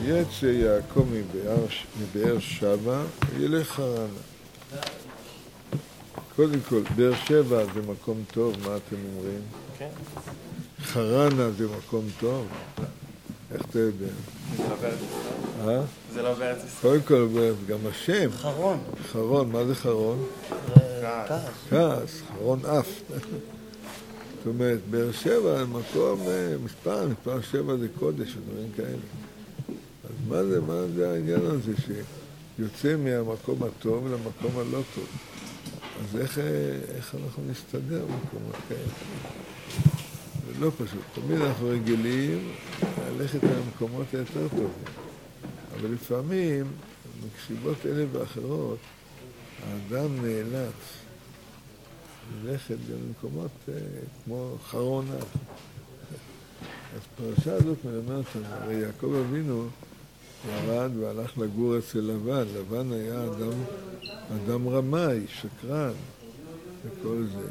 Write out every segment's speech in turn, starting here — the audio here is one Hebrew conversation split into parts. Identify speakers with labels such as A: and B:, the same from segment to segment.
A: יצא יעקב מבאר שבע וילך חרנה. קודם כל, באר שבע זה מקום טוב, מה אתם אומרים?
B: כן.
A: חרנה זה מקום טוב? איך אתה יודע?
B: זה לא בארץ ישראל. זה לא בארץ ישראל.
A: קודם כל, גם השם.
B: חרון.
A: חרון, מה זה חרון?
B: כעס.
A: כעס, חרון אף. זאת אומרת, באר שבע זה מקום, מספר 7 זה קודש, ודברים כאלה. אז מה זה העניין הזה שיוצא מהמקום הטוב למקום הלא טוב? אז איך אנחנו נסתדר במקומות כאלה? זה לא פשוט. תמיד אנחנו רגילים ללכת למקומות היותר טובים. אבל לפעמים, מקשיבות אלה ואחרות, האדם נאלץ ללכת למקומות כמו חרון אף. אז פרשה הזאת מלמדת אותנו, הרי יעקב אבינו ירד והלך לגור אצל לבן. לבן היה אדם רמאי, שקרן, וכל זה.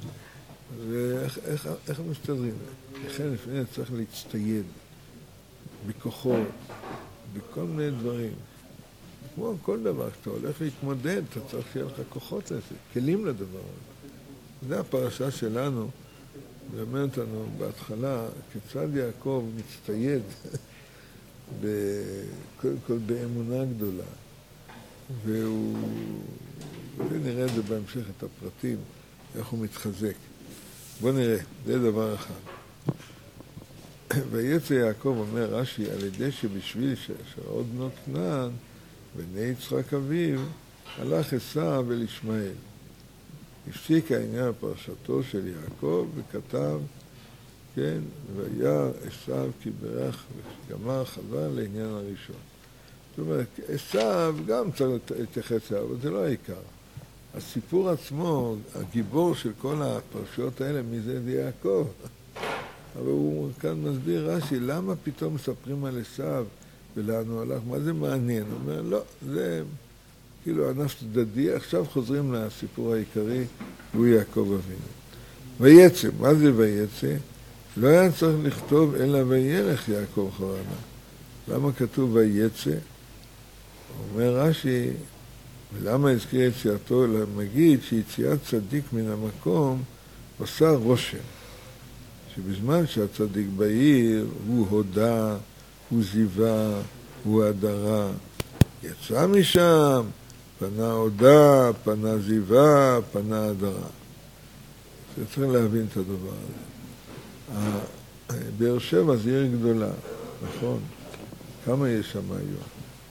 A: ואיך מסתדרים? לכן לפעמים צריך להצטייד בכוחות, בכל מיני דברים. כמו כל דבר, כשאתה הולך להתמודד, אתה צריך שיהיה לך כוחות לזה, כלים לדבר הזה. זה הפרשה שלנו, מלמד אותנו בהתחלה, כיצד יעקב מצטייד קודם כל באמונה גדולה. ונראה את זה בהמשך, את הפרטים, איך הוא מתחזק. בואו נראה, זה דבר אחד. ויצא יעקב, אומר רש"י, על ידי שבשביל שעוד בנות כנען, בני יצחק אביו, הלך עשיו אל ישמעאל. הפסיק העניין בפרשתו של יעקב וכתב, כן, וירא עשיו כי ברך וגמר חזר לעניין הראשון. זאת אומרת, עשיו גם צריך להתייחס אליו, אבל זה לא העיקר. הסיפור עצמו, הגיבור של כל הפרשיות האלה, מי זה יעקב. אבל הוא כאן מסביר רש"י, למה פתאום מספרים על עשיו ולאן הוא הלך? מה זה מעניין? הוא אומר, לא, זה כאילו ענף צדדי, עכשיו חוזרים לסיפור העיקרי, הוא יעקב אבינו. ויצא, מה זה ויצא? לא היה צריך לכתוב אלא וילך יעקב חרנה. למה כתוב ויצא? אומר רש"י, ולמה הזכיר יציאתו? למגיד שיציאת צדיק מן המקום עושה רושם. שבזמן שהצדיק בעיר הוא הודה, הוא זיווה, הוא הדרה. יצא משם, פנה הודה, פנה זיווה, פנה הדרה. צריך להבין את הדבר הזה. באר שבע זה עיר גדולה, נכון? כמה יש שם היום?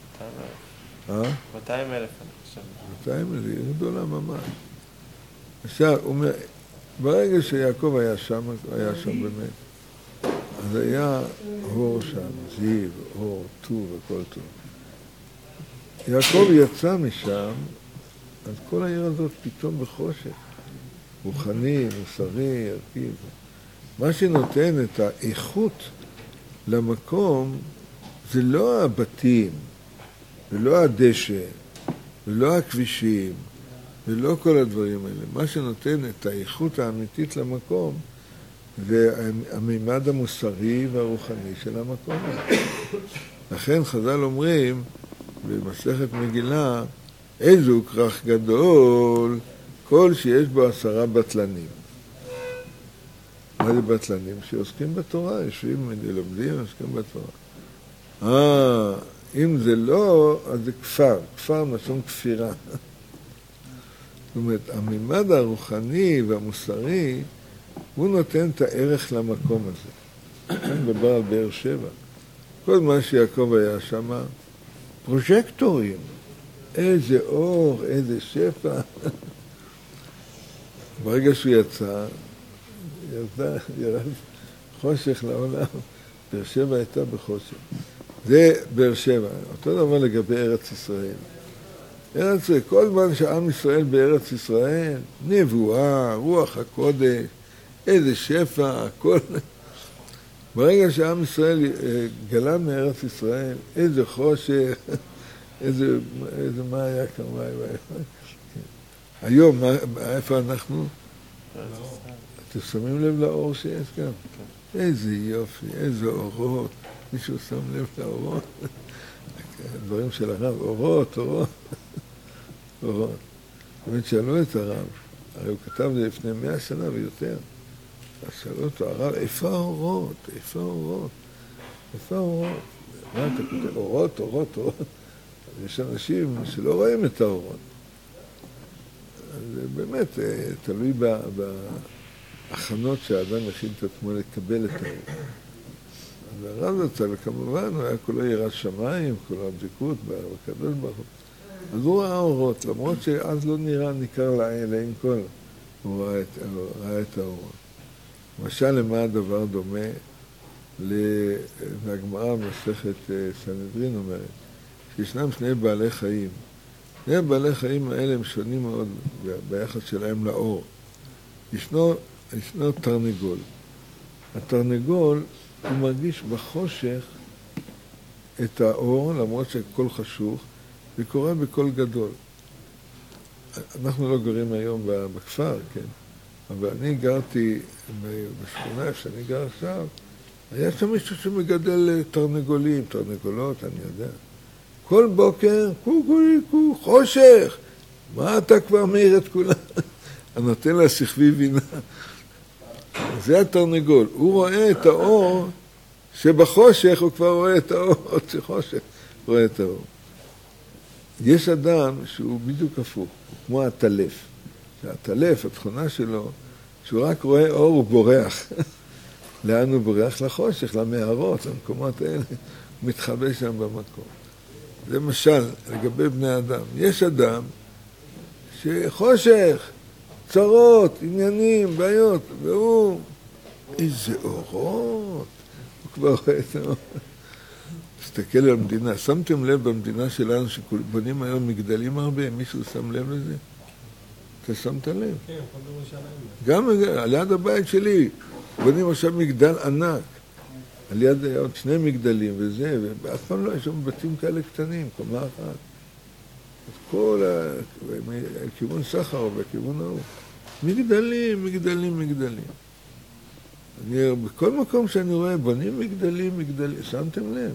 B: 200,000, אני חושב.
A: 200,000, זה עיר גדולה ממש. עכשיו, הוא אומר, ברגע שיעקב היה שם באמת, אז היה אור שם, זיו, אור, טוב וכל טוב. יעקב יצא משם, אז כל העיר הזאת פתאום בחושך. רוחני, מוסרי, ערכי. מה שנותן את האיכות למקום, זה לא הבתים, ולא הדשא, ולא הכבישים, ולא כל הדברים האלה. מה שנותן את האיכות האמיתית למקום, זה הממד המוסרי והרוחני של המקום. לכן חז"ל אומרים, במסכת מגילה, איזו כרך גדול, כל שיש בו 10 בטלנים. מה זה בטלנים? שעוסקים בתורה, יושבים, לומדים, עוסקים בתורה. אם זה לא, אז זה כפר משום כפירה. זאת אומרת, הממד הרוחני והמוסרי, הוא נותן את הערך למקום הזה. כאן מדבר על באר שבע. כל מה שיעקב היה שם, פרוז'קטורים. איזה אור, איזה שפע. ברגע שהוא יצא, ירד חושך לעולם. באר שבע הייתה בחושך. זה באר שבע. אותו דבר לגבי ארץ ישראל. ארץ ישראל, כל זמן שעם ישראל בארץ ישראל, נבואה, רוח הקודש, איזה שפע, הכל. ברגע שעם ישראל גלה מארץ ישראל, איזה חושך, איזה מה היה כמה. היום, איפה אנחנו? אתם שמים לב לאור שיש כאן? איזה יופי, איזה אורות. מישהו שם לב לאורות? הדברים של הרב, אורות. באמת שאלו את הרב, הרי הוא כתב לי לפני 100 שנה ויותר, אז שאלו אותו, הרב, איפה האורות? מה אתה כותב? אורות. יש אנשים שלא רואים את האורות. אז באמת תלוי בהכנות שהאדם הכין את עצמו לקבל את האורות. אז הרב זצ"ל, כמובן, הוא היה כולו יראת שמיים, כולו הדבקות בקדוש ברוך הוא. אז הוא ראה אורות, למרות שאז לא נראה ניכר לעין כל, הוא ראה את האורות. למשל, למה הדבר דומה? והגמרא במסכת סנהדרין אומרת, שישנם שני בעלי חיים. שני בעלי חיים האלה הם שונים מאוד ביחס שלהם לאור. ישנו תרנגול. התרנגול, הוא מרגיש בחושך את האור, למרות שהכל חשוך, וקורא בקול גדול. אנחנו לא גרים היום בכפר, כן? אבל אני גרתי בשכונה, איפה שאני גר עכשיו, היה שם מישהו שמגדל תרנגולות, אני יודע. כל בוקר, חושך. מה אתה כבר מעיר את כולם? אני נותן לה שכבי בינה. זה התרנגול. הוא רואה את האור, שבחושך הוא כבר רואה את האור, עוד שחושך רואה את האור. יש אדם שהוא בדיוק הפוך, הוא כמו הטלף. הטלף, התכונה שלו, שהוא רק רואה אור הוא בורח. לאן הוא בורח? לחושך, למערות, למקומות האלה. הוא מתחבא שם במקום. זה משל, לגבי בני אדם. יש אדם שחושך, צרות, עניינים, בעיות, והוא, איזה אורות. הוא כבר רואה את האור. תסתכל על המדינה. שמתם לב במדינה שלנו שבונים היום מגדלים הרבה? מישהו שם לב לזה? אתה שמת לב?
C: כן,
A: גם על יד הבית שלי בונים עכשיו מגדל ענק. על יד היה עוד 2 מגדלים וזה, ואף פעם לא יש שם בתים כאלה קטנים, קומה אחת. אז כל הכיוון סחר בכיוון ההוא. מגדלים. בכל מקום שאני רואה בונים מגדלים. שמתם לב?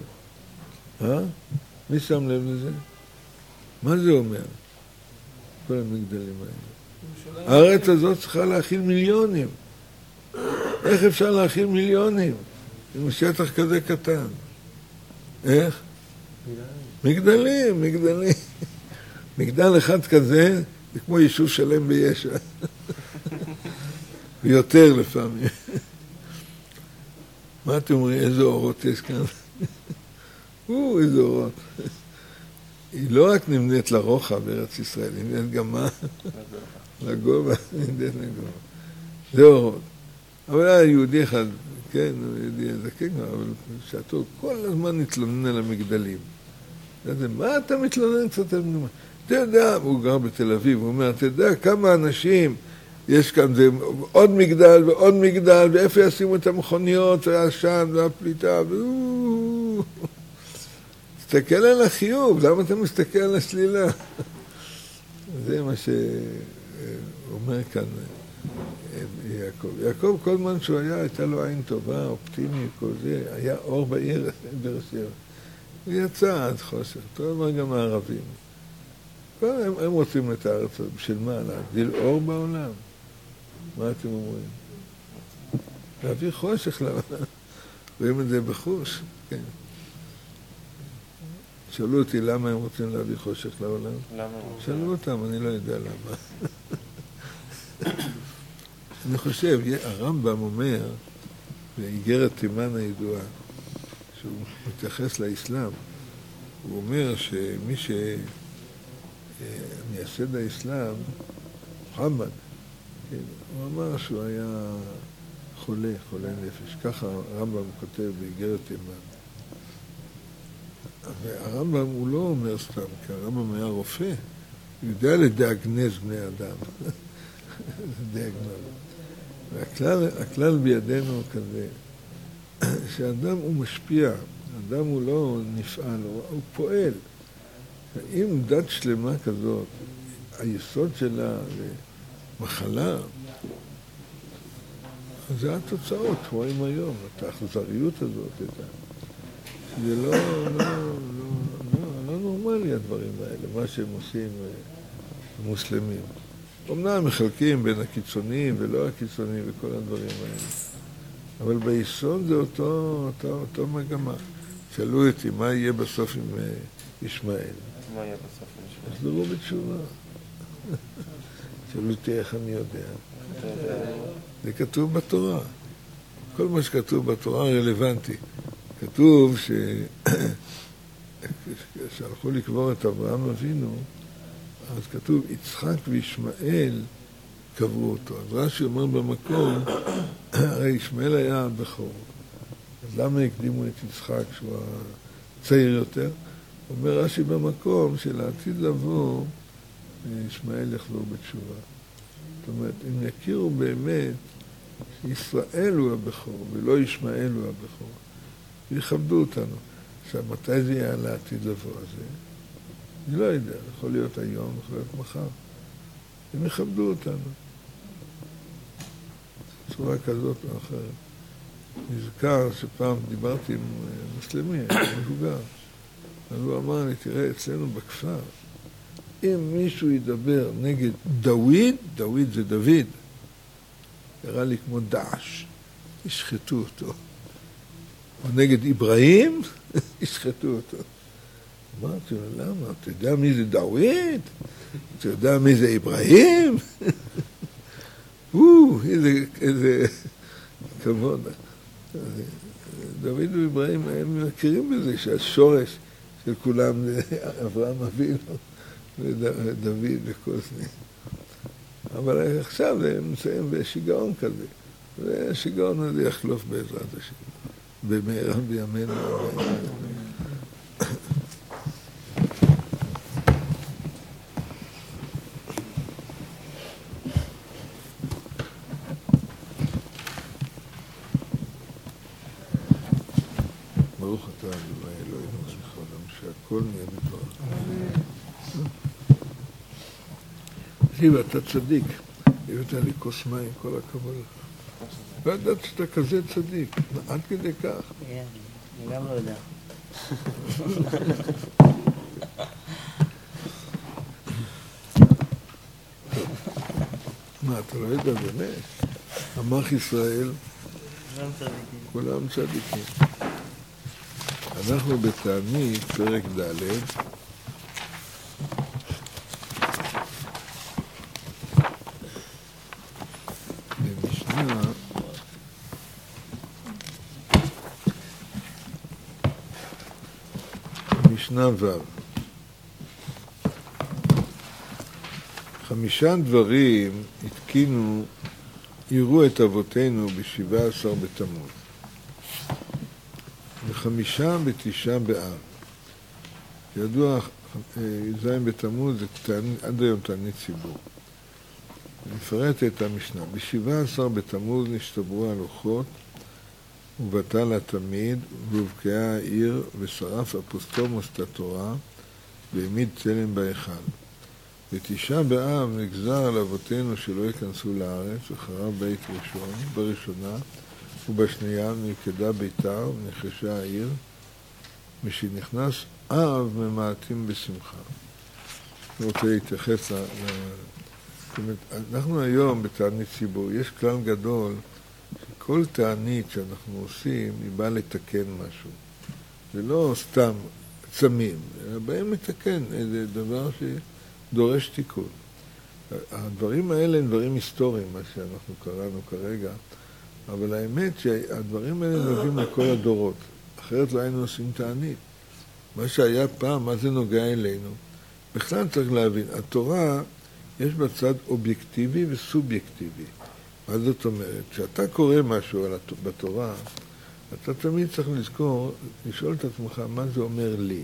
A: מי שם לב לזה? מה זה אומר? כל המגדלים האלה. הארץ הזאת צריכה להכיל מיליונים. איך אפשר להכיל מיליונים? עם שטח כזה קטן. איך? מגדלים. מגדל אחד כזה, זה כמו יישוב שלם בישע. ויותר לפעמים. מה אתם אומרים? איזה אורות יש כאן? איזה אורות. היא לא רק נמנית לרוחב בארץ ישראל, היא נמנית גם מה? לגובה. זה אורות. אבל היה יהודי אחד, כן, יהודי זקן, אבל שעתו כל הזמן נתלונן על המגדלים. מה אתה מתלונן קצת? אתה יודע, הוא גר בתל אביב, הוא אומר, אתה יודע כמה אנשים יש כאן, זה עוד מגדל ועוד מגדל, ואיפה ישימו את המכוניות, והעשן והפליטה, תסתכל על החיוב, למה אתה מסתכל על השלילה? זה מה שאומר כאן יעקב. יעקב כל זמן שהוא היה, הייתה לו עין טובה, אופטימי, כל זה, היה אור בעיר, באר שבע. הוא יצא עד חושך, אותו דבר גם הערבים. הם רוצים את הארץ, בשביל מה? להגדיל אור בעולם? מה אתם אומרים? להביא חושך לעולם. רואים את זה בחוש, כן. שאלו אותי למה הם רוצים להביא חושך לעולם.
B: למה?
A: שאלו אותם, אני לא יודע למה. אני חושב, הרמב"ם אומר, באיגרת תימן הידועה, שהוא מתייחס לאסלאם, הוא אומר שמי שמייסד האסלאם, מוחמד, הוא אמר שהוא היה חולה נפש. ככה הרמב"ם כותב באיגרת תימן. והרמב"ם הוא לא אומר סתם, כי הרמב"ם היה רופא, הוא יודע לדאגנז בני אדם. והכלל בידינו כזה, שאדם הוא משפיע, אדם הוא לא נפעל, הוא פועל. אם דת שלמה כזאת, היסוד שלה זה מחלה, אז זה התוצאות, רואים היום, את האכזריות הזאת, זה לא הדברים האלה, מה שהם עושים המוסלמים. אמנם מחלקים בין הקיצוניים ולא הקיצוניים וכל הדברים האלה. אבל ביסוד זה אותו מגמה. שאלו אותי, מה יהיה בסוף עם ישמעאל?
B: מה יהיה בסוף עם ישמעאל?
A: יחזרו בתשובה. שאלו אותי איך אני יודע. זה כתוב בתורה. כל מה שכתוב בתורה רלוונטי. כתוב שהלכו לקבור את אברהם אבינו, אז כתוב יצחק וישמעאל קברו אותו. אז רש"י אומר במקום, הרי ישמעאל היה הבכור. אז למה הקדימו את יצחק שהוא הצעיר יותר? אומר רש"י במקום שלעתיד לבוא ישמעאל יחזור בתשובה. זאת אומרת, אם יכירו באמת שישראל הוא הבכור ולא ישמעאל הוא הבכור, ויכבדו אותנו. עכשיו, מתי זה יהיה לעתיד לבוא הזה? אני לא יודע, יכול להיות היום, יכול להיות מחר. הם יכבדו אותנו. בצורה כזאת או אחרת. נזכר שפעם דיברתי עם מוסלמי, מבוגר. אז הוא אמר לי, תראה, אצלנו בכפר, אם מישהו ידבר נגד דוד, דוד זה דוד, נראה לי כמו דעש, ישחטו אותו. או נגד אברהים, ישחטו אותו. אמרתי לו, למה? אתה יודע מי זה דוד? אתה יודע מי זה אברהים? איזה כבוד. דוד ואברהים הם מכירים בזה שהשורש של כולם זה אברהם אבינו ודוד וכל זה. אבל עכשיו הם מסיים בשיגעון כזה. והשיגעון הזה יחלוף בעזרת השם. במהרה בימינו. ברוך אתה אדוני אלוהינו מלך העולם שהכל נהיה בדברך. תקשיב, אתה צדיק. הבאת לי כוס מים, כל הכבוד לך. לא יודעת שאתה כזה צדיק, עד כדי כך.
C: אני גם לא יודע.
A: מה, אתה לא יודע באמת? עמך ישראל, כולם צדיקים. אנחנו בתענית, פרק ד', משנה ו' 5 דברים התקינו, יראו את אבותינו ב17 בתמוז, ו5 ב9 באב. ידוע, ז' בתמוז זה עד היום תענית ציבור. נפרט את המשנה. ב17 בתמוז נשתברו הלוחות, ובטל התמיד, והובקעה העיר, ושרף אפוסטומוס את התורה, והעמיד צלם בהיכל. ב9 באב נגזר על אבותינו שלא ייכנסו לארץ, וחרב בית ראשון, בראשונה, ובשנייה נלכדה ביתר, ונחרשה העיר, משנכנס אב ממעטים בשמחה. אני רוצה להתייחס זאת אומרת, אנחנו היום בתענית ציבור, יש כלל גדול, כל תענית שאנחנו עושים היא באה לתקן משהו. זה לא סתם צמים, אלא באים לתקן איזה דבר שדורש תיקון. הדברים האלה הם דברים היסטוריים, מה שאנחנו קראנו כרגע, אבל האמת שהדברים האלה נוגעים לכל הדורות. אחרת לא היינו עושים תענית. מה שהיה פעם, מה זה נוגע אלינו? בכלל צריך להבין, התורה יש בה צד אובייקטיבי וסובייקטיבי. מה זאת אומרת? כשאתה קורא משהו בתורה, אתה תמיד צריך לזכור, לשאול את עצמך, מה זה אומר לי?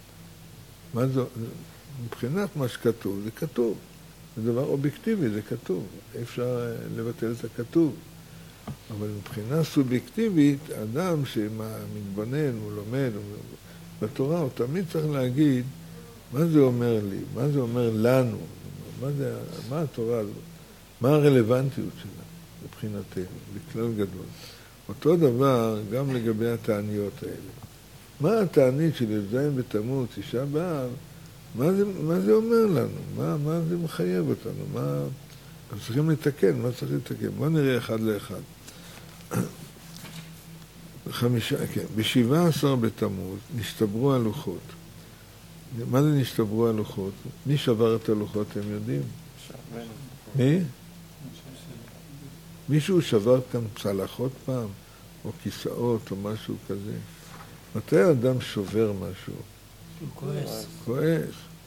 A: מבחינת מה שכתוב, זה כתוב. זה דבר אובייקטיבי, זה כתוב. אפשר לבטל את הכתוב. אבל מבחינה סובייקטיבית, אדם שמתבונן, הוא לומד, בתורה, הוא תמיד צריך להגיד, מה זה אומר לי? מה זה אומר לנו? מה התורה הזאת? מה הרלוונטיות שלה? מבחינתנו, בכלל גדול. אותו דבר גם לגבי התעניות האלה. מה התענית של י"ז בתמוז, 9 באב, מה זה אומר לנו? מה זה מחייב אותנו? אנחנו צריכים לתקן, מה צריך לתקן? בואו נראה אחד לאחד. כן. ב-17 בתמוז נשתברו הלוחות. מה זה נשתברו הלוחות? מי שבר את הלוחות, אתם יודעים? מי? מישהו שבר כאן צלחות פעם, או כיסאות, או משהו כזה. מתי האדם שובר משהו?
C: הוא כועס.
A: כועס.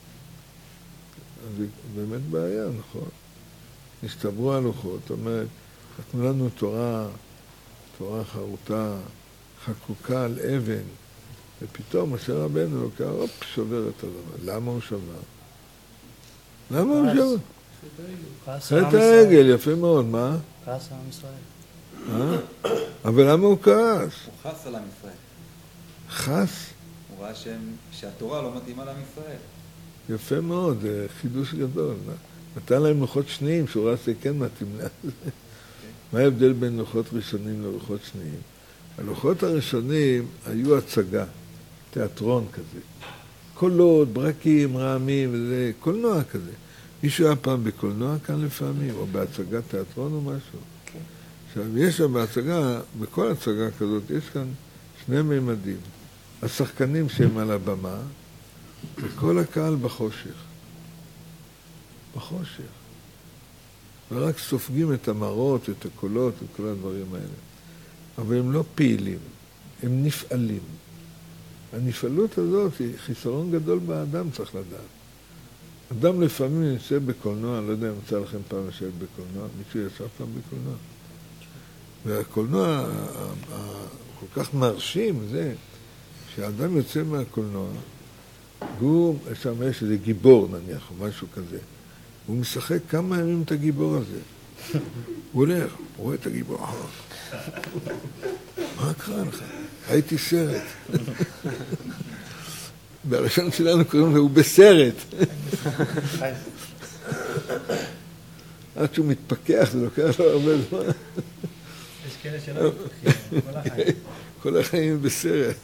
A: זה באמת בעיה, נכון? נשתברו הלוחות, זאת אומרת, נתנו לנו תורה חרוטה, חקוקה על אבן, ופתאום משה רבנו לוקח, שובר את הדבר. למה הוא שבר? למה הוא שבר? חטא העגל, יפה מאוד, מה?
C: כעס על עם ישראל.
A: אבל למה הוא כעס?
D: הוא חס על עם ישראל.
A: חס?
D: הוא ראה שהתורה לא מתאימה לעם ישראל.
A: יפה מאוד, זה חידוש גדול. נתן להם לוחות שניים, שהוא ראה שכן מתאים לזה. מה ההבדל בין לוחות ראשונים ללוחות שניים? הלוחות הראשונים היו הצגה, תיאטרון כזה. קולות, ברקים, רעמים, וזה, קולנוע כזה. מישהו היה פעם בקולנוע כאן לפעמים, או בהצגת תיאטרון או משהו. עכשיו, יש שם בהצגה, בכל הצגה כזאת, יש כאן שני ממדים. השחקנים שהם על הבמה, וכל הקהל בחושך. בחושך. ורק סופגים את המראות, את הקולות, את כל הדברים האלה. אבל הם לא פעילים, הם נפעלים. הנפעלות הזאת היא חיסרון גדול באדם, צריך לדעת. אדם לפעמים נמצא בקולנוע, לא יודע אם יצא לכם פעם לשבת בקולנוע, מישהו ישב פעם בקולנוע. והקולנוע כל כך מרשים זה שהאדם יוצא מהקולנוע, והוא, שם יש איזה גיבור נניח, או משהו כזה. הוא משחק כמה ימים את הגיבור הזה. הוא הולך, הוא רואה את הגיבור. מה קרה לך? הייתי סרט. בראשון שלנו קוראים לו, הוא בסרט. עד שהוא מתפקח, זה לוקח לו הרבה זמן.
C: יש כאלה שלא מתפקחים, כל החיים.
A: כל החיים בסרט.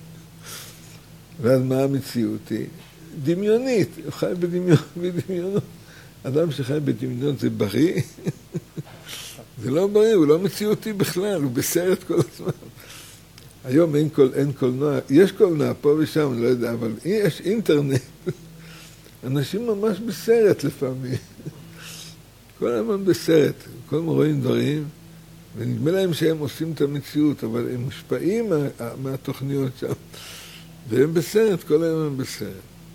A: ואז מה המציאות היא? דמיונית, הוא חי בדמיונות. אדם שחי בדמיונות זה בריא? זה לא בריא, הוא לא מציאותי בכלל, הוא בסרט כל הזמן. היום אין קולנוע, יש קולנוע פה ושם, אני לא יודע, אבל יש אינטרנט. אנשים ממש בסרט לפעמים. כל הזמן בסרט, כל הזמן רואים דברים, ונדמה להם שהם עושים את המציאות, אבל הם מושפעים מהתוכניות שם. והם בסרט, כל היום הם בסרט.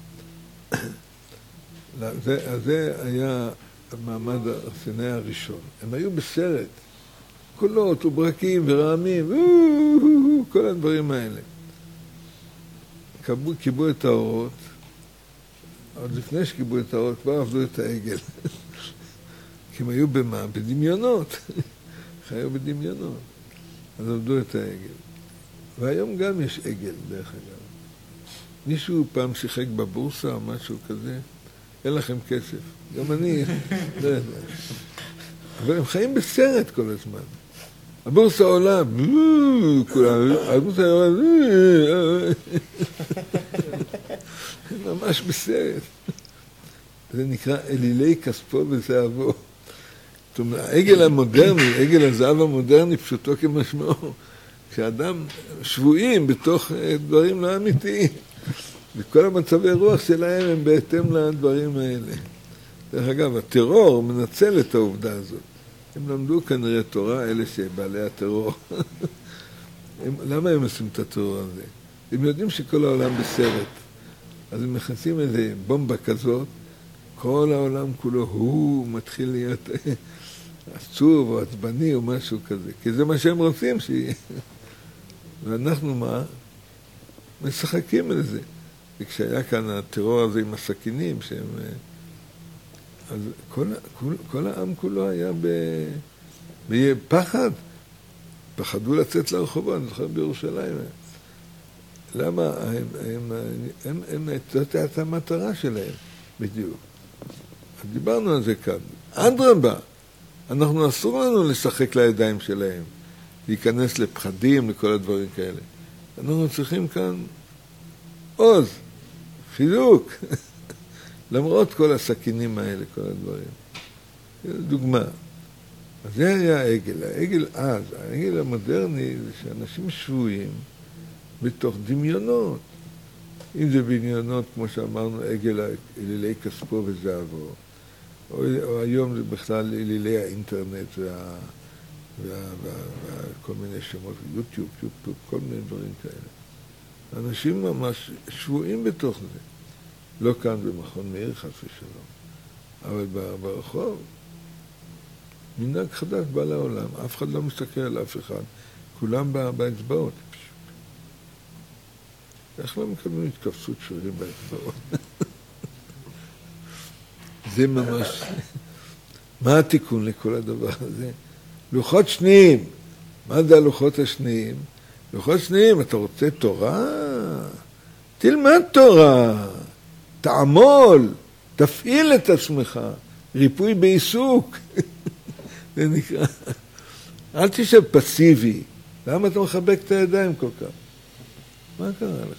A: זה היה המעמד הסיני הראשון. הם היו בסרט. קולות וברקים ורעמים, כל הדברים האלה. קיבלו את האורות, עוד לפני שקיבלו את האורות, כבר עבדו את העגל. כי הם היו במה? בדמיונות. חיו בדמיונות. אז עבדו את העגל. והיום גם יש עגל, דרך אגב. מישהו פעם שיחק בבורסה או משהו כזה, אין לכם כסף. גם אני, לא יודע. אבל הם חיים בסרט כל הזמן. הבורסה עולה, הבורסה עולה, ממש בסרט. זה נקרא אלילי כספו וזהבו. זאת אומרת, העגל המודרני, עגל הזהב המודרני, פשוטו כמשמעו, כשאדם שבויים בתוך דברים לא אמיתיים, וכל המצבי רוח שלהם הם בהתאם לדברים האלה. דרך אגב, הטרור מנצל את העובדה הזאת. הם למדו כנראה תורה, אלה שבעלי הטרור. למה הם עושים את הטרור הזה? הם יודעים שכל העולם בסרט. אז הם מכנסים איזה בומבה כזאת, כל העולם כולו הוא מתחיל להיות עצוב או עצבני או משהו כזה. כי זה מה שהם רוצים שיהיה. ואנחנו מה? משחקים על זה. וכשהיה כאן הטרור הזה עם הסכינים, שהם... אז כל העם כולו היה בפחד. פחדו לצאת לרחובות, אני זוכר בירושלים. למה? זאת הייתה המטרה שלהם, בדיוק. דיברנו על זה כאן. אדרבה, אנחנו אסור לנו לשחק לידיים שלהם, להיכנס לפחדים, לכל הדברים כאלה. אנחנו צריכים כאן עוז, חיזוק. למרות כל הסכינים האלה, כל הדברים. דוגמה. אז זה היה העגל. העגל אז, העגל המודרני זה שאנשים שבויים בתוך דמיונות. אם זה דמיונות, כמו שאמרנו, עגל אלילי כספו וזהבו, או היום זה בכלל אלילי האינטרנט וכל מיני שמות, יוטיוב, כל מיני דברים כאלה. אנשים ממש שבויים בתוך זה. לא כאן במכון מאיר, חס ושלום, אבל ברחוב, מנהג חדש בא לעולם, אף אחד לא מסתכל על אף אחד, כולם באצבעות. איך לא מקבלים התכווצות שרירים באצבעות? זה ממש... מה התיקון לכל הדבר הזה? לוחות שניים. מה זה הלוחות השניים? לוחות שניים, אתה רוצה תורה? תלמד תורה. תעמול. תפעיל את עצמך. ריפוי בעיסוק. זה נקרא. אל תשב פסיבי. למה אתה מחבק את הידיים כל כך? מה קרה לך?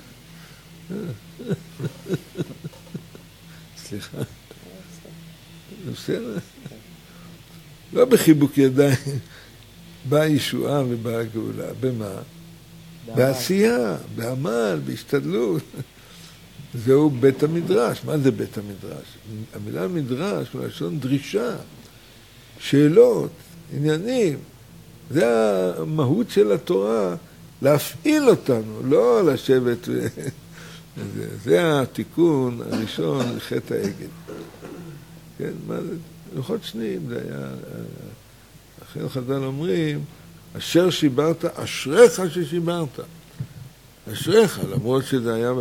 A: סליחה. זה בסדר? לא בחיבוק ידיים. באה ישועה ובאה גאולה. במה? בעשייה, בעמל, בהשתדלות. זהו בית המדרש. מה זה בית המדרש? המילה מדרש הוא לשון דרישה, שאלות, עניינים. זה המהות של התורה, להפעיל אותנו, לא לשבת. זה התיקון הראשון לחטא העגל. כן, מה זה? לוחות שניים, זה היה... אחרי חז"ל אומרים, אשר שיברת, אשריך ששיברת. אשריך, למרות שזה היה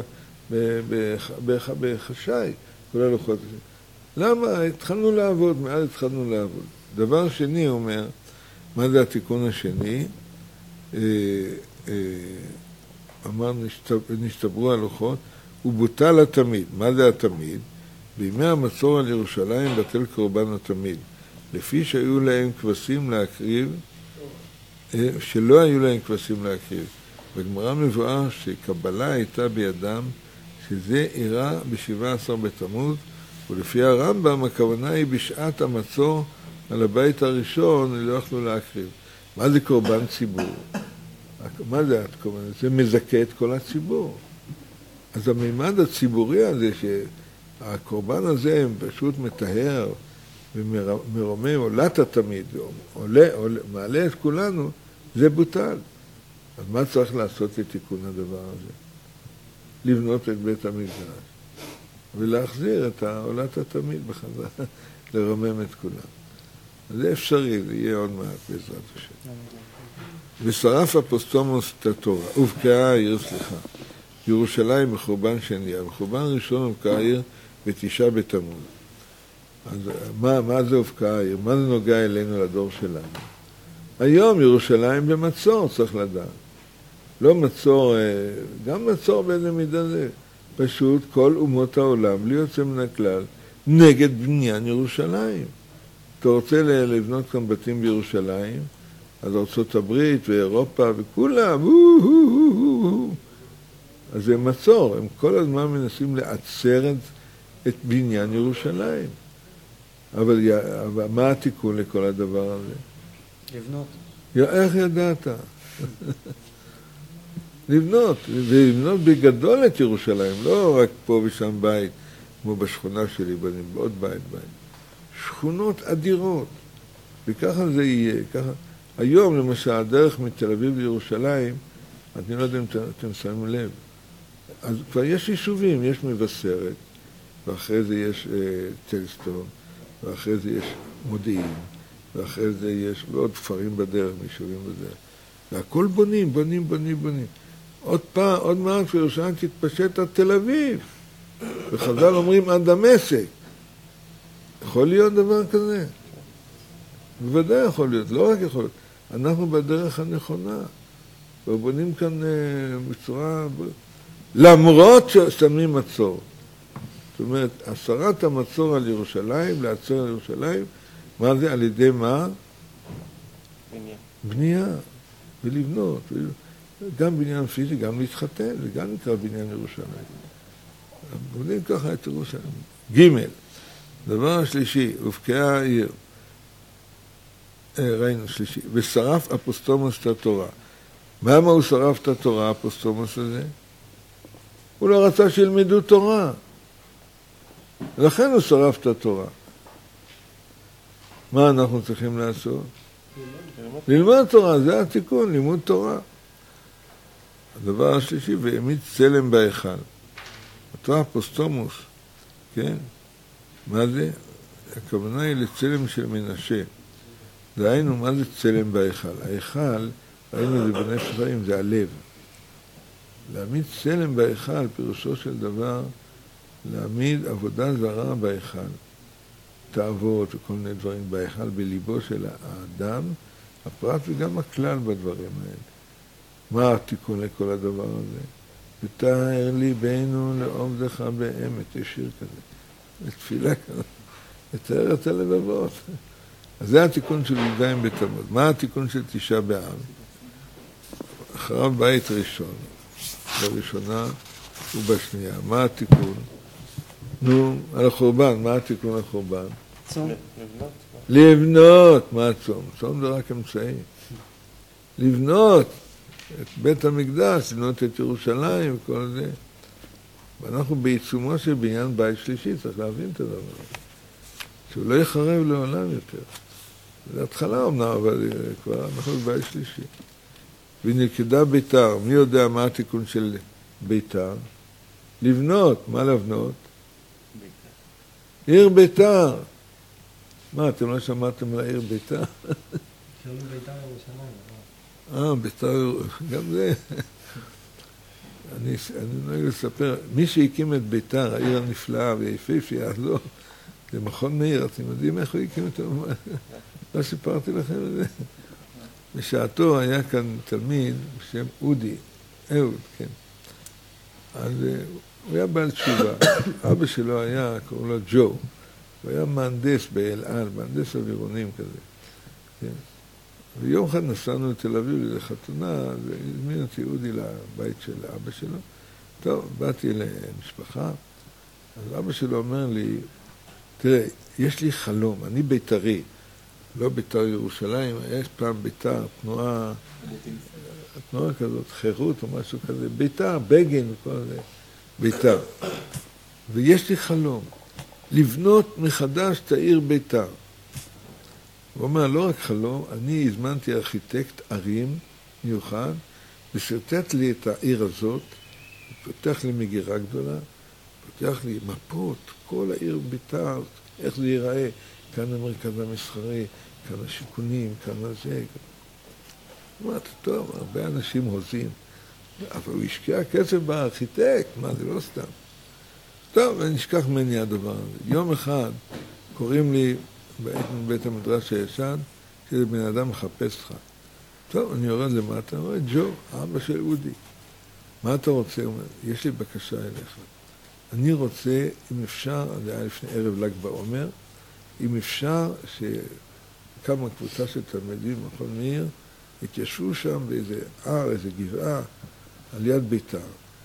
A: בחשאי, כל הלוחות. למה? התחלנו לעבוד, מאז התחלנו לעבוד. דבר שני אומר, מה זה התיקון השני? אמר, נשתברו הלוחות, הוא בוטל התמיד. מה זה התמיד? בימי המצור על ירושלים בטל קורבן התמיד. לפי שהיו להם כבשים להקריב, שלא היו להם כבשים להקריב. בגמרא מבואר שקבלה הייתה בידם, שזה אירע ב-17 בתמוז, ולפי הרמב"ם הכוונה היא בשעת המצור על הבית הראשון, לא יכלו להקריב. מה זה קורבן ציבור? מה זה הקורבן? זה מזכה את כל הציבור. אז המימד הציבורי הזה, שהקורבן הזה פשוט מטהר ומרומם, עולת התמיד, מעלה את כולנו, זה בוטל. אז מה צריך לעשות לתיקון הדבר הזה? לבנות את בית המקדש ולהחזיר את עולת התמיד בחזרה, לרומם את כולם. אז זה אפשרי, זה יהיה עוד מעט בעזרת השם. ושרף אפוסטומוס את התורה, הובקעה העיר, ירושלים בחורבן שני, בחורבן ראשון הובקעה העיר בתשעה בתמוז. אז מה זה הובקעה העיר? מה זה נוגע אלינו לדור שלנו? היום ירושלים במצור, צריך לדעת. לא מצור, גם מצור באיזה מידה זה. פשוט כל אומות העולם, בלי יוצא מן הכלל, נגד בניין ירושלים. אתה רוצה לבנות כאן בתים בירושלים, אז ארצות הברית ואירופה וכולם, אז זה מצור, הם כל הזמן מנסים לעצר את בניין ירושלים. אבל מה התיקון לכל הדבר הזה?
C: לבנות.
A: איך ידעת? לבנות, ולבנות בגדול את ירושלים, לא רק פה ושם בית, כמו בשכונה שלי, בנים, בעוד בית. שכונות אדירות, וככה זה יהיה. ככה. היום, למשל, הדרך מתל אביב לירושלים, אני לא יודע אם אתם שמים לב, אז כבר יש יישובים, יש מבשרת, ואחרי זה יש טלסטון, ואחרי זה יש מודיעין, ואחרי זה יש עוד כפרים בדרך, יישובים בדרך. והכל בונים. עוד מעט שירושלים תתפשט עד תל אביב. וחז"ל אומרים עד דמשק. יכול להיות דבר כזה? בוודאי יכול להיות, לא רק יכול להיות. אנחנו בדרך הנכונה. ובונים כאן בצורה... למרות ששמים מצור. זאת אומרת, הסרת המצור על ירושלים, לעצר על ירושלים, מה זה? על ידי מה? בנייה. ולבנות. גם בניין פיזי, גם להתחתן, וגם נקרא בניין ירושלים. בונים ככה את ירושלים. ג' דבר השלישי, הובקעה העיר. ראינו שלישי. ושרף אפוסטומוס את התורה. למה הוא שרף את התורה, האפוסטומוס הזה? הוא לא רצה שילמדו תורה. לכן הוא שרף את התורה. מה אנחנו צריכים לעשות? ללמוד תורה, זה התיקון, לימוד תורה. הדבר השלישי, והעמיד צלם בהיכל. אותו אפוסטומוס, כן? מה זה? הכוונה היא לצלם של מנשה. דהיינו, מה זה צלם בהיכל? ההיכל, ראינו את זה בנפש חיים, זה הלב. להעמיד צלם בהיכל, פירושו של דבר, להעמיד עבודה זרה בהיכל. תאוות וכל מיני דברים בהיכל, בליבו של האדם, הפרט וגם הכלל בדברים האלה. מה התיקון לכל הדבר הזה? ותאר ליבנו לעובדך באמת, יש שיר כזה, לתפילה כזה, לתאר את הלבבות. אז זה התיקון של י"ז בתמוז. מה התיקון של תשעה באב? אחריו בית ראשון, בראשונה ובשנייה. מה התיקון? נו, על החורבן, מה התיקון לחורבן?
C: צום.
A: לבנות. מה הצום? צום זה רק אמצעי. לבנות את בית המקדש, לבנות את ירושלים וכל זה. ואנחנו בעיצומו של בניין בית שלישי, צריך להבין את הדבר הזה. שהוא לא יחרב לעולם יותר. זה התחלה אמנם, אבל כבר אנחנו בבית שלישי. ונלכדה ביתר. מי יודע מה התיקון של ביתר? לבנות. מה לבנות? עיר ביתר. מה, אתם לא שמעתם על העיר ביתר?
C: קוראים ביתר ירושלים.
A: ביתר, גם זה. אני נוהג לספר, מי שהקים את ביתר, העיר הנפלאה והיפהפייה, לא, זה מכון מאיר, אתם יודעים איך הוא הקים את זה? לא סיפרתי לכם את זה. בשעתו היה כאן תלמיד בשם אודי, אהוד, כן. אז הוא היה בעל תשובה, אבא שלו היה, קראו לו ג'ו, הוא היה מהנדס באל על, מהנדס אווירונים כזה, כן. ויום אחד נסענו לתל אביב לאיזו חתונה, והזמין אותי אודי לבית של אבא שלו. טוב, באתי למשפחה, אז אבא שלו אומר לי, תראה, יש לי חלום, אני בית"רי, לא בית"ר ירושלים, יש פעם בית"ר, תנועה כזאת, חירות או משהו כזה, בית"ר, בגין וכל זה, בית"ר. ויש לי חלום, לבנות מחדש את העיר בית"ר. הוא אומר, לא רק חלום, אני הזמנתי ארכיטקט ערים מיוחד, ושרטט לי את העיר הזאת, פותח לי מגירה גדולה, פותח לי מפות, כל העיר בית"ר, איך זה ייראה, כאן המרכז המסחרי, כאן השיכונים, כאן הזה. אמרתי, טוב, הרבה אנשים הוזים, אבל הוא השקיע כסף בארכיטקט, מה זה לא סתם. טוב, נשכח ממני הדבר הזה. יום אחד קוראים לי, בית המדרש הישן, שזה בן אדם מחפש לך. טוב, אני יורד למטה, רואה, ג'ו, אבא של אודי. מה אתה רוצה? הוא אומר, יש לי בקשה אליך. אני רוצה, אם אפשר, זה היה לפני ערב ל"ג בעומר, אם אפשר שכמה קבוצה של תלמידים, מכון מאיר, התיישבו שם באיזה הר, איזה גבעה, על יד ביתר.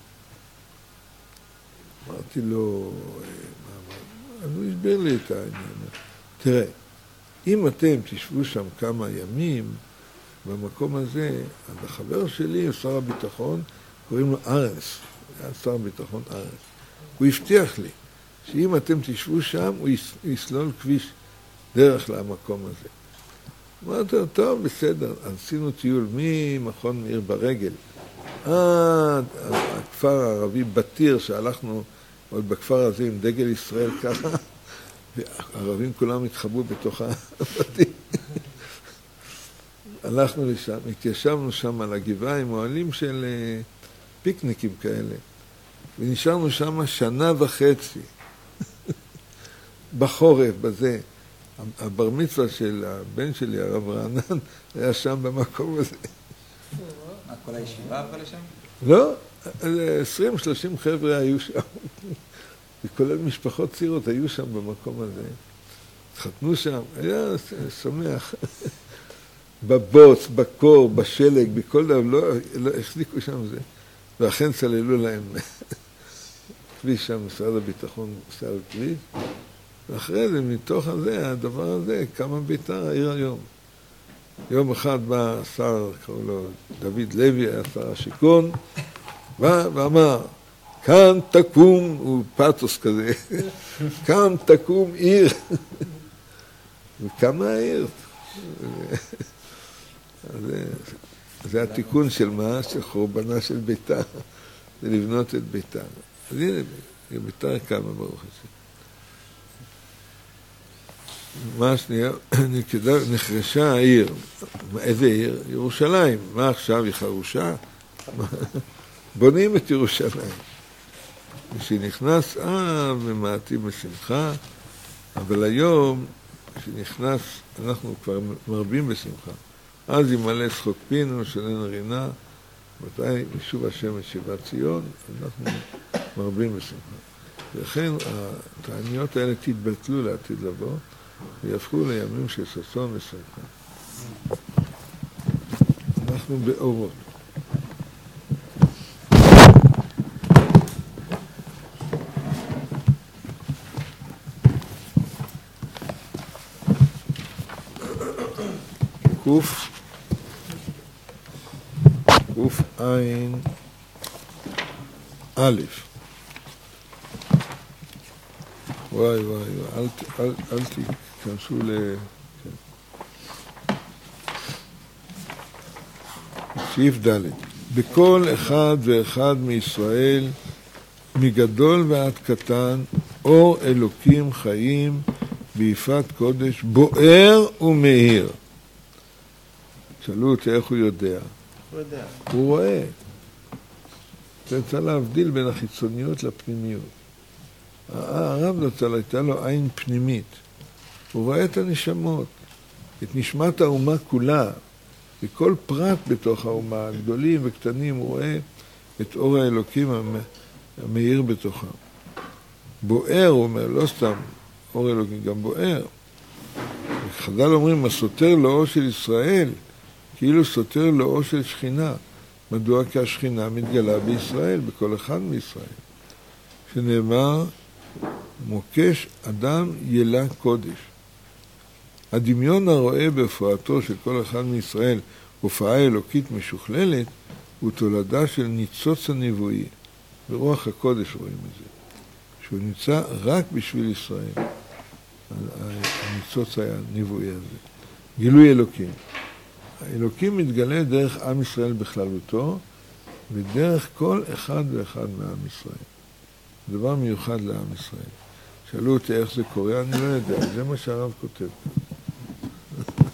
A: אמרתי לו, אז הוא הסביר לי את העניין. תראה, אם אתם תשבו שם כמה ימים, במקום הזה, אז החבר שלי, שר הביטחון, קוראים לו ארנס, היה שר הביטחון ארנס. הוא הבטיח לי שאם אתם תשבו שם, הוא יסלול כביש דרך למקום הזה. אמרתי לו, טוב, בסדר, עשינו טיול ממכון מאיר ברגל, עד הכפר הערבי בתיר, שהלכנו עוד בכפר הזה עם דגל ישראל ככה, והערבים כולם התחבאו בתוך הבתים. הלכנו לשם, התיישבנו שם על הגבעה עם אוהלים של פיקניקים כאלה, ונשארנו שם 1.5 שנה. בחורף, בזה. הבר מצווה של הבן שלי, הרב רענן, היה שם במקום הזה.
D: מה, כל הישיבה עברה לשם?
A: לא, 20-30 חבר'ה היו שם. וכולל משפחות צעירות היו שם במקום הזה. התחתנו שם, היה שמח. בבוץ, בקור, בשלג, בכל דבר, לא החזיקו שם זה. ואכן צללו להם הכביש שם, משרד הביטחון עושה על כביש, ואחרי זה, מתוך הזה, הדבר הזה, קמה ביתר, העיר היום. יום אחד בא שר, קראו לו דוד לוי, היה שר השיכון, ואמר, כאן תקום, הוא פאטוס כזה, כאן תקום עיר. וקמה העיר. זה התיקון של מה? של חורבנה של ביתר, זה לבנות את ביתר. אז הנה, ביתר קמה ברוך השם. מה השנייה? נחרשה העיר. איזה עיר? ירושלים. מה עכשיו? היא חרושה? בונים את ירושלים. כשנכנס ומעטים בשמחה, אבל היום, כשנכנס, אנחנו כבר מרבים בשמחה. אז ימלא שחוק פינו, שנן רינה, מתי משוב השם את שיבת ציון, אנחנו מרבים בשמחה. ולכן התעניות האלה תתבטלו לעתיד לבוא, ויהפכו לימים של ששון ושמחה. אנחנו באורות. קוף עין א'. וואי, אל תיכנסו סעיף ד'. בכל אחד ואחד מישראל, מגדול ועד קטן, אור אלוקים חיים ביפת קודש, בוער ומאיר. שאלו אותי איך הוא יודע.
B: הוא יודע.
A: הוא רואה. צריך להבדיל בין החיצוניות לפנימיות. הרב נצל הייתה לו עין פנימית. הוא רואה את הנשמות, את נשמת האומה כולה, וכל פרט בתוך האומה, הגדולים וקטנים, הוא רואה את אור האלוקים המאיר בתוכם. בוער, הוא אומר, לא סתם אור אלוקים, גם בוער. חז"ל אומרים, הסותר לאור של ישראל, כאילו סותר לאור של שכינה. מדוע? כי השכינה מתגלה בישראל, בכל אחד מישראל. שנאמר, מוקש אדם ילה קודש. הדמיון הרואה בהופעתו של כל אחד מישראל, הופעה אלוקית משוכללת, הוא תולדה של ניצוץ הנבואי. ברוח הקודש רואים את זה. שהוא נמצא רק בשביל ישראל. הניצוץ היה הנבואי הזה. גילוי אלוקים. האלוקים מתגלה דרך עם ישראל בכללותו, ודרך כל אחד ואחד מעם ישראל. דבר מיוחד לעם ישראל. שאלו אותי איך זה קורה, אני לא יודע, זה מה שהרב כותב.